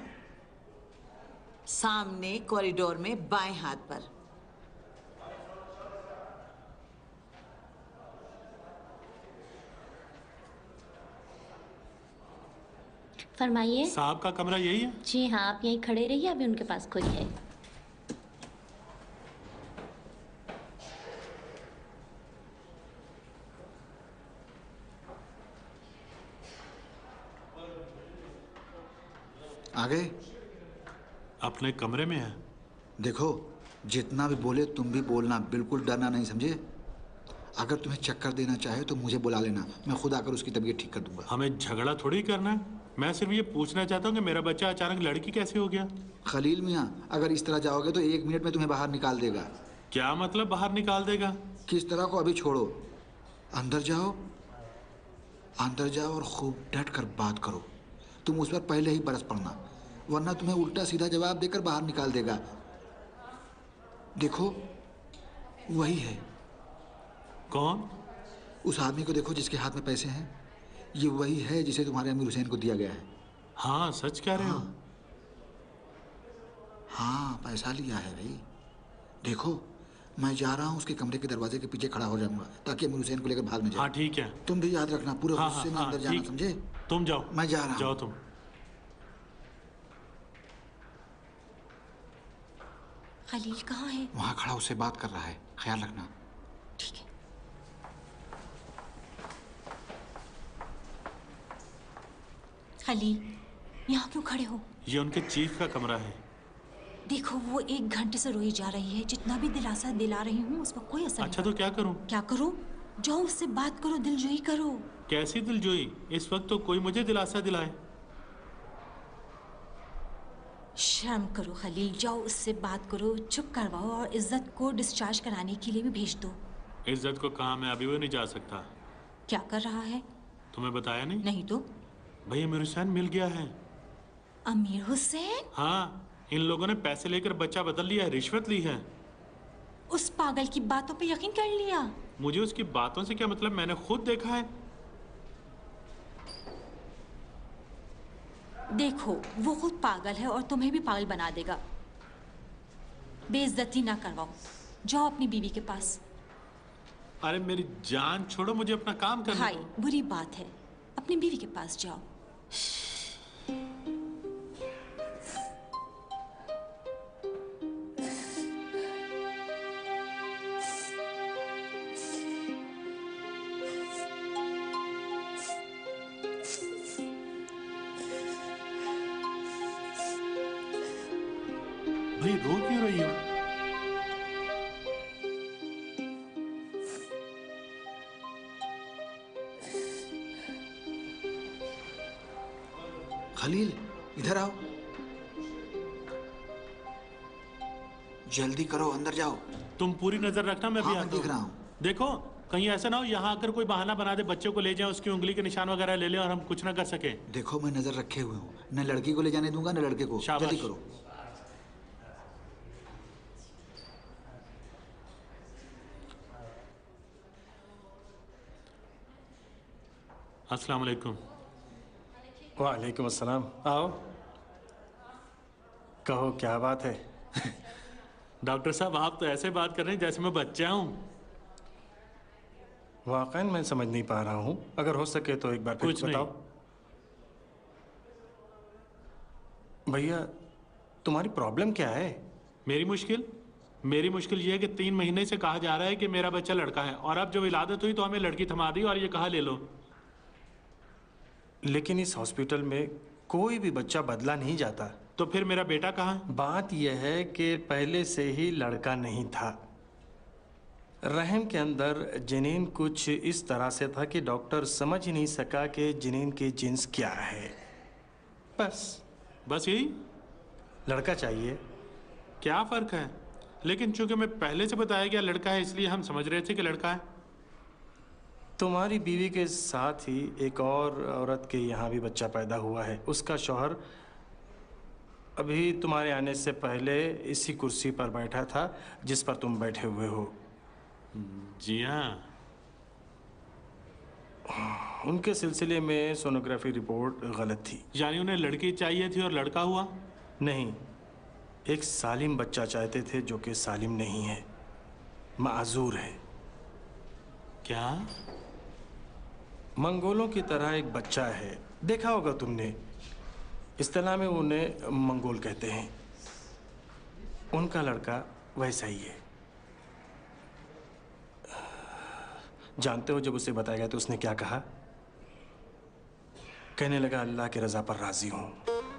Speaker 8: सामने कॉरिडोर में बाएं हाथ पर।
Speaker 6: फरमाइए।
Speaker 3: साहब का कमरा यही है?
Speaker 6: जी हाँ, आप यहीं खड़े रहिए, अभी उनके पास कोई है।
Speaker 1: आ गए?
Speaker 3: अपने कमरे में है।
Speaker 1: देखो, जितना भी बोले तुम भी बोलना, बिल्कुल डरना नहीं, समझे? अगर तुम्हें चक्कर देना चाहे तो मुझे बुला लेना, मैं खुद आकर उसकी तबीयत ठीक कर दूंगा।
Speaker 3: हमें झगड़ा थोड़ी करना है, मैं सिर्फ ये पूछना चाहता हूँ कि मेरा बच्चा अचानक लड़की कैसे हो गया?
Speaker 1: खलील मियाँ, अगर इस तरह जाओगे तो 1 मिनट में तुम्हें बाहर निकाल देगा।
Speaker 3: क्या मतलब बाहर निकाल देगा?
Speaker 1: किस तरह को अभी छोड़ो, अंदर जाओ, अंदर जाओ और खूब डट कर बात करो। तुम उस पर पहले ही बरस पड़ना, वरना तुम्हें उल्टा सीधा जवाब देकर बाहर निकाल देगा। देखो, वही है।
Speaker 3: कौन?
Speaker 1: उस आदमी को देखो जिसके हाथ में पैसे हैं। ये वही है जिसे तुम्हारे अमीर हुसैन को दिया गया है।
Speaker 3: हाँ सच कह रहे हो?
Speaker 1: हाँ, पैसा लिया है भाई। देखो, मैं जा रहा हूँ, उसके कमरे के दरवाजे के पीछे खड़ा हो जाऊंगा ताकि अमीर हुसैन को लेकर भाग न जाए।
Speaker 3: हाँ ठीक है।
Speaker 1: तुम भी याद रखना, पूरे गुस्से में अंदर जाना, समझे?
Speaker 3: तुम जाओ।
Speaker 1: मैं जा रहा हूँ।
Speaker 3: जाओ तुम।
Speaker 4: खलील कहाँ है?
Speaker 1: वहाँ खड़ा उससे बात कर रहा है, ख्याल रखना।
Speaker 4: ठीक है। खलील, यहाँ क्यों खड़े हो?
Speaker 3: ये उनके चीफ का कमरा है।
Speaker 4: देखो, वो 1 घंटे से रोई जा रही है, जितना भी दिलासा दिला रही हूँ उस पर कोई असर
Speaker 3: अच्छा
Speaker 4: नहीं।
Speaker 3: तो क्या करूँ?
Speaker 4: क्या करो? जाओ उससे बात करो, दिलजोई करो।
Speaker 3: कैसी दिलजोई? इस वक्त तो कोई मुझे दिलासा दिलाए।
Speaker 4: शर्म करो खलील, जाओ उससे बात करो, चुप करवाओ और इज्जत को डिस्चार्ज कराने के लिए भी भेज दो।
Speaker 3: इज्जत को कहाँ, मैं अभी वो नहीं जा सकता।
Speaker 4: क्या कर रहा है?
Speaker 3: तुम्हें बताया नहीं?
Speaker 4: नहीं तो?
Speaker 3: भैया अमीर हुसैन मिल गया है।
Speaker 4: अमीर हुसैन?
Speaker 3: हाँ, इन लोगों ने पैसे लेकर बच्चा बदल लिया है, रिश्वत ली है।
Speaker 4: उस पागल की बातों पे यकीन कर लिया?
Speaker 3: मुझे उसकी बातों से क्या मतलब, मैंने खुद देखा है।
Speaker 4: देखो, वो खुद पागल है और तुम्हें भी पागल बना देगा। बेइज्जती ना करवाओ, जाओ अपनी बीवी के पास।
Speaker 3: अरे मेरी जान छोड़ो, मुझे अपना काम करने
Speaker 4: भाई,
Speaker 3: दो।
Speaker 4: बुरी बात है, अपनी बीवी के पास जाओ।
Speaker 3: भाई रो क्यों रही हो?
Speaker 1: खलील, इधर आओ, जल्दी करो, अंदर जाओ।
Speaker 3: तुम पूरी नजर रखना, मैं भी
Speaker 1: हाँ, मैं
Speaker 3: आता
Speaker 1: देख रहा
Speaker 3: हूँ।
Speaker 1: हूँ।
Speaker 3: देखो, कहीं ऐसा ना हो यहाँ आकर कोई बहाना बना दे, बच्चे को ले जाए, उसकी उंगली के निशान वगैरह ले ले और हम कुछ ना कर सके।
Speaker 1: देखो मैं नजर रखे हुए हूँ, न लड़की को ले जाने दूंगा न लड़के को।
Speaker 3: शाबाश।
Speaker 1: जल्दी करो।
Speaker 3: अस्सलाम वालेकुम।
Speaker 9: वालेकुम अस्सलाम। आओ, कहो क्या बात है?
Speaker 3: डॉक्टर साहब आप तो ऐसे बात कर रहे हैं जैसे मैं बच्चा हूँ।
Speaker 9: वाकई मैं समझ नहीं पा रहा हूँ, अगर हो सके तो एक बार फिर
Speaker 3: कुछ नहीं।
Speaker 9: बताओ। भैया तुम्हारी प्रॉब्लम क्या है?
Speaker 3: मेरी मुश्किल ये है कि 3 महीने से कहा जा रहा है कि मेरा बच्चा लड़का है, और अब जब विलादत हुई तो हमें लड़की थमा दी और ये कहा ले लो।
Speaker 9: लेकिन इस हॉस्पिटल में कोई भी बच्चा बदला नहीं जाता।
Speaker 3: तो फिर मेरा बेटा कहाँ है?
Speaker 9: बात यह है कि पहले से ही लड़का नहीं था। रहम के अंदर जनीन कुछ इस तरह से था कि डॉक्टर समझ ही नहीं सका कि जनीन की जिन्स क्या है।
Speaker 3: बस यही?
Speaker 9: लड़का चाहिए।
Speaker 3: क्या फर्क है? लेकिन चूंकि मैं पहले से बताया गया लड़का है, इसलिए हम समझ रहे थे कि लड़का है।
Speaker 9: तुम्हारी बीवी के साथ ही एक और औरत के यहाँ भी बच्चा पैदा हुआ है। उसका शौहर अभी तुम्हारे आने से पहले इसी कुर्सी पर बैठा था जिस पर तुम बैठे हुए हो।
Speaker 3: जी हाँ।
Speaker 9: उनके सिलसिले में सोनोग्राफी रिपोर्ट गलत थी।
Speaker 3: यानी उन्हें लड़की चाहिए थी और लड़का हुआ?
Speaker 9: नहीं, एक सालिम बच्चा चाहते थे जो कि सालिम नहीं है, माजूर है।
Speaker 3: क्या?
Speaker 9: मंगोलों की तरह एक बच्चा है, देखा होगा तुमने। इस्तिलाह में उन्हें मंगोल कहते हैं। उनका लड़का वैसा ही है। जानते हो जब उसे बताया गया तो उसने क्या कहा? कहने लगा अल्लाह की रजा पर राजी हूं।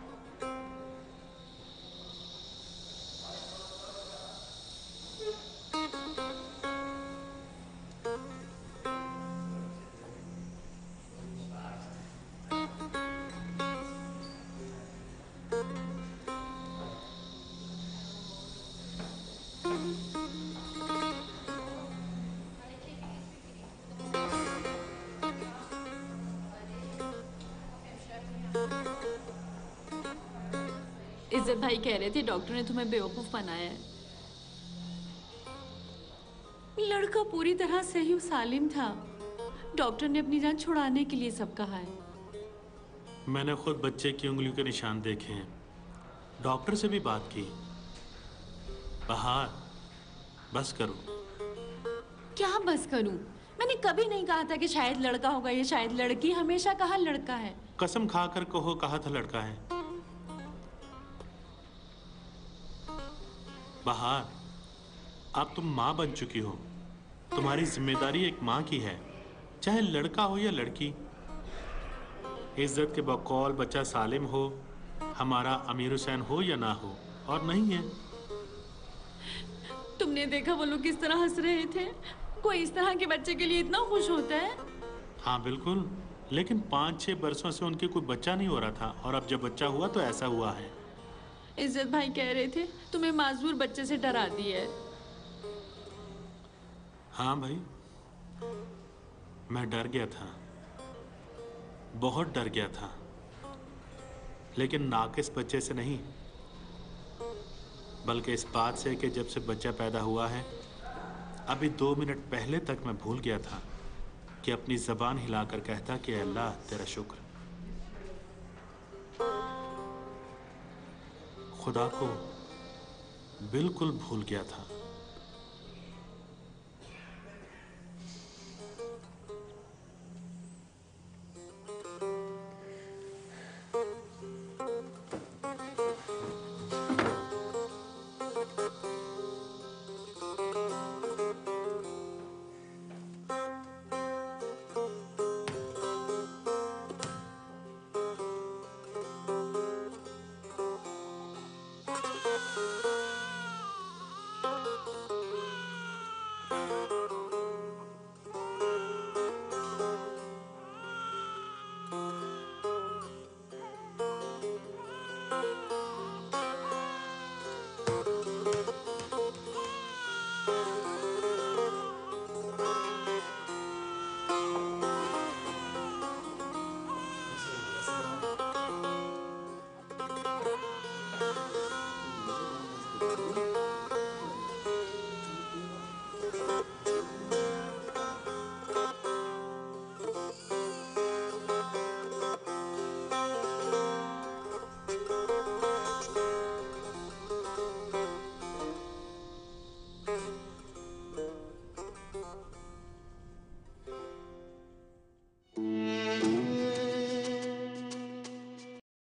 Speaker 7: इज्जत भाई कह रहे थे डॉक्टर ने तुम्हें बेवकूफ बनाया है। लड़का पूरी तरह सही और सालिम था। डॉक्टर ने अपनी जान छुड़ाने के लिए सब कहा है।
Speaker 3: मैंने खुद बच्चे की उंगलियों के निशान देखे हैं, डॉक्टर से भी बात की। बहार, बस करो।
Speaker 7: क्या बस करूं? मैंने कभी नहीं कहा था कि शायद लड़का होगा या शायद लड़की। हमेशा कहा लड़का है।
Speaker 3: कसम खाकर कहो, कहा था लड़का है। बहार, अब तुम माँ बन चुकी हो। तुम्हारी जिम्मेदारी एक माँ की है, चाहे लड़का हो या लड़की। इज्जत के बकौल बच्चा सालिम हो, हमारा अमीर हुसैन हो या ना हो, और नहीं है।
Speaker 7: तुमने देखा वो लोग किस तरह हंस रहे थे? कोई इस तरह के बच्चे के लिए इतना खुश होता है?
Speaker 3: हाँ बिल्कुल, लेकिन 5-6 बरसों से उनके कोई बच्चा नहीं हो रहा था, और अब जब बच्चा हुआ तो ऐसा हुआ है।
Speaker 7: इज्जत भाई कह रहे थे तुम्हें माजूर बच्चे से डरा दिया है।
Speaker 3: हाँ भाई, मैं डर गया था, बहुत डर गया था, लेकिन नाकिस बच्चे से नहीं, बल्कि इस बात से कि जब से बच्चा पैदा हुआ है, अभी 2 मिनट पहले तक मैं भूल गया था कि अपनी जबान हिलाकर कहता कि अल्लाह तेरा शुक्र। खुदा को बिल्कुल भूल गया था।